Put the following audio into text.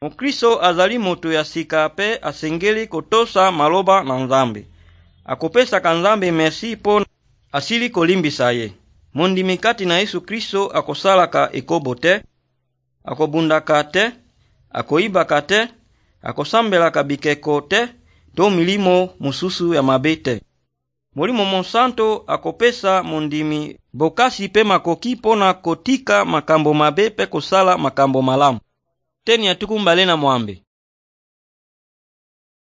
Mukristo azali moto ya sika pe asengeli kotosa maloba na Nzambe. Akopesa ka Nzambe merci po asili kolimbisa ye. Mondimi kati na Yesu Kristo akosalaka ekobo te, akobundaka te, akoibaka te, akosambelaka bikeko te, to milimo mususu ya mabe te. Molimo Monsanto akopesa mondimi bokasi pe makoki pona kotika makambo mabe pe kosala makambo malamu. Teni atukumbale na mwambe.